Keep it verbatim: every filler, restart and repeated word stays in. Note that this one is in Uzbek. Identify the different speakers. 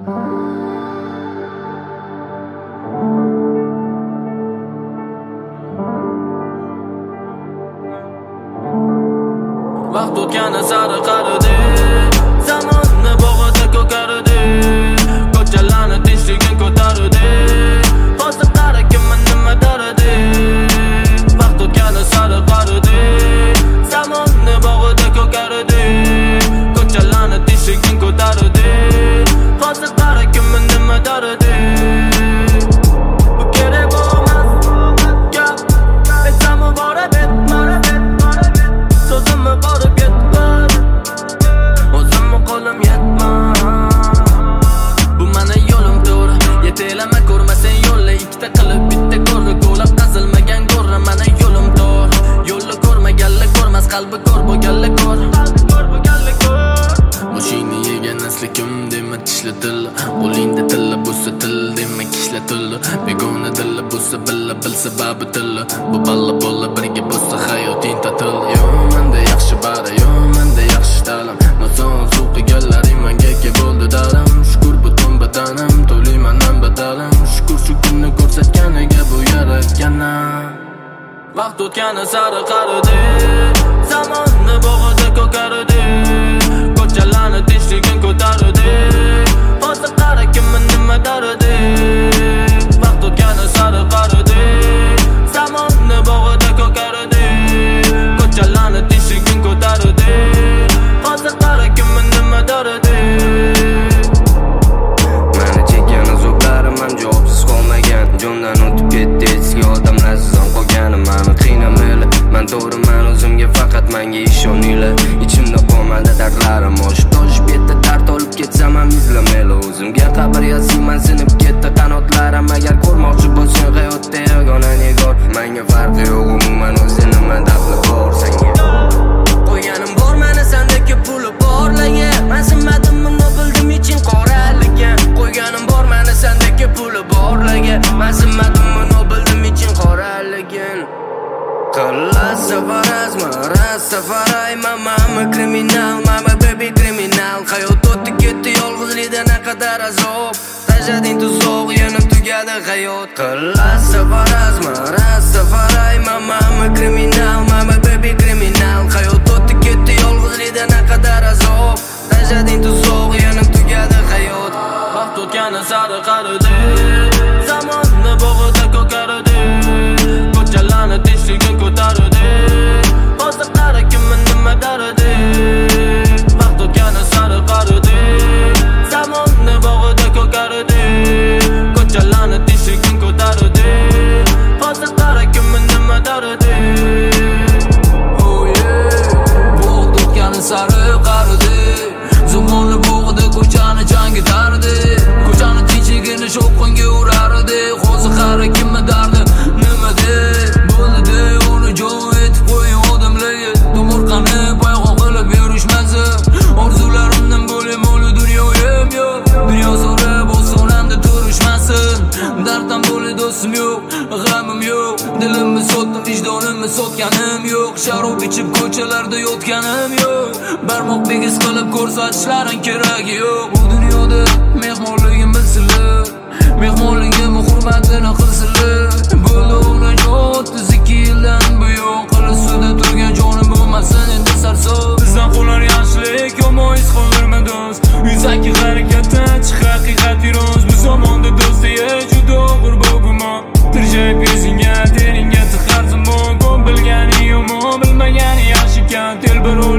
Speaker 1: Vaqt o'tgani sari qaridi, zamonni bog'ida ko'kardi, ko'chalarni tinchligin ko'tardi, hozir qara kimni nima dardi. Vaqt o'tgani sari qaridi, zamonni bog'ida ko'kardi, ko'chalarni tinchligin ko'tardi, hozir qara kimni nima dardi. Bu kerak bo'lmas gap, aytsammi borib aytma, so'zimni borib yetmar, o'zimni qo'lim yetmar. Bu meni yo'lim to'g'ri, yetelama ko'rmasang yo'lni ikkita qilib bitta ko'rni ko'lab qazilmagan go'rni. Meni yo'lim to'g'ri, yo'lni ko'rmaganlar ko'rmas, qalbi ko'r bo'lganlar ko'r. Boshingni yegan aslikim dema tishla til, qo'lingda tilla bo'lsa til dema kishla til. Begona dilla bo'lsa billa bil sababi til. Bu balla bolla birga bo'lsa hayoting tatil. Yo menda yaxshi bari, yo menda yaxshi ta'lim. Noson suv qilganlaring menga ke bo'ldi darim. Shukr butun badanim, to'layman badalim. Shukr shu kunni ko'rsatganiga bu yaratganim. Vaqt o'tgani sari qaridi, zamonni bog'ida ko'kardi, ko'chalarni tinchligin ko'tardi, hozir qara kimni nima dardi. Vaqt o'tgani sari qaridi, zamonni bog'ida ko'kardi, ko'chalarni tinchligin ko'tardi, hozir qara kimni nima dardi.
Speaker 2: Mani chekkan azoblarim ham javobsiz qolmagan, jondan o'tib ketdi eski odamlarsiz ham qolganim. Mani qiynamayli, men to'g'riman o'zimga, faqat menga ishoninglar. Ichimda qolmadi dardlarim, oshib toshib ketdi, dard olib ketsam ham izlamayli. O'zimga qabr yasayman, sinib ketdi qanotlarim. Agar ko'rmoqchi bo'lsang hayotda yagona negor, menga farqi yo'q umuman, o'zi nima dafli bor senga. Qo'yganim bor meni sendagi puli borlarga, men sinmadim buni bildim ichin qoraligan. Qo'yganim bor meni sendagi puli borlarga, men sinmadim buni bildim ichin qoraligan. Qilasa farazmi, Rastafaray, mama kriminal, mama baby kriminal. Hayot o'tdi ketdi yolg'izlikda naqadar azob, tajading tuzoq yana tugadi hayot. Qilasa farazmi, Rastafaray, mama kriminal, mama baby kriminal. Hayot o'tdi ketdi yolg'izlikda naqadar azob, tajading tuzoq yana tugadi hayot.
Speaker 1: Vaqt o'tgani sari qaridi, zamonni bog'ida ko'kardi, ko'chalarni tinchligin ko'tardi, hozir qara kimni nima dardi. Vaqt o'tgani sari qaridi, zamonni bog'ida ko'kardi, ko'chalarni tinchligin ko'tardi, hozir qara kimni nima dardi. Oh yeah, vaqt o'tgani sari qaridi, zamonni bog'ida ko'chani changitardi, ko'chani tinchligini shovqinga urardi, hozir qara kimni dardi nima de. Bo'ldi uni joy etib qo'ying odamlarga, tomorqani payg'on qilib yurishmasin. Orzularimdan bo'lib mo'li dunyoyim yo'q, dunyo so'rab ostonamda turishmasin. Darddan bo'lib do'stim yo'q, g'amim yo'q, dilimni sotdim, vijdonimni sotganim yo'q. Sharob ichib ko'chalarda yotganim yo'q, barmoq bigiz qilib ko'rsatishlaring keragi yo'q. Bu dunyoda mehmonligim bilsinlar, mehmonligim hurmatini qilsinlar. Bo'ldi o'g'lim o'ttiz ikki yildan buyon, qilich suvda turgan jonim bo'lmasin endi sarson. Bizdan qolar yaxshilik, yomon his qoldirma do'st, yuzaki harakatdan chiq haqiqat yuruz. Bu zamonda do'stiga juda og'ir bu gumon, tirjayib yuzingga teringga tiqar zamon. Ko'p bilganing yomon, bilmaganing yaxshi ekan, telbir